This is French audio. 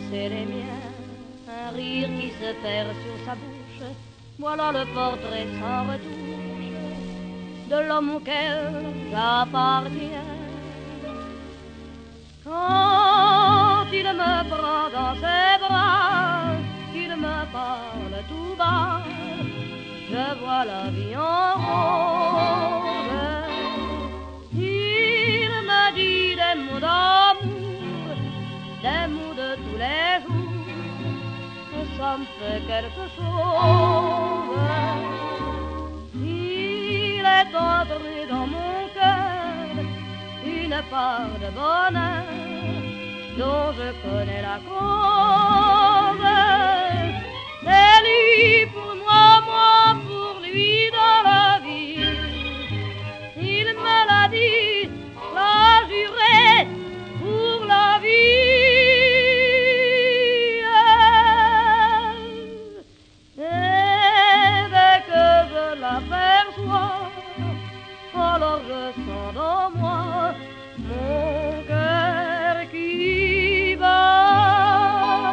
c'est les miens, un rire qui se perd sur sa bouche. Voilà le portrait sans retouche de l'homme auquel j'appartiens. Quand il me prend dans ses bras, qu'il me parle tout bas, je vois la vie en rose. Il me dit des mots d'amour, des mots de tous les jours, que ça me fait quelque chose. Il est entré dans mon cœur une part de bonheur dont je connais la cause. C'est lui pour moi, moi pour lui dans la vie. Il me l'a dit, l'a juré pour la vie. Et dès que je l'aperçois, alors je sens dans moi mon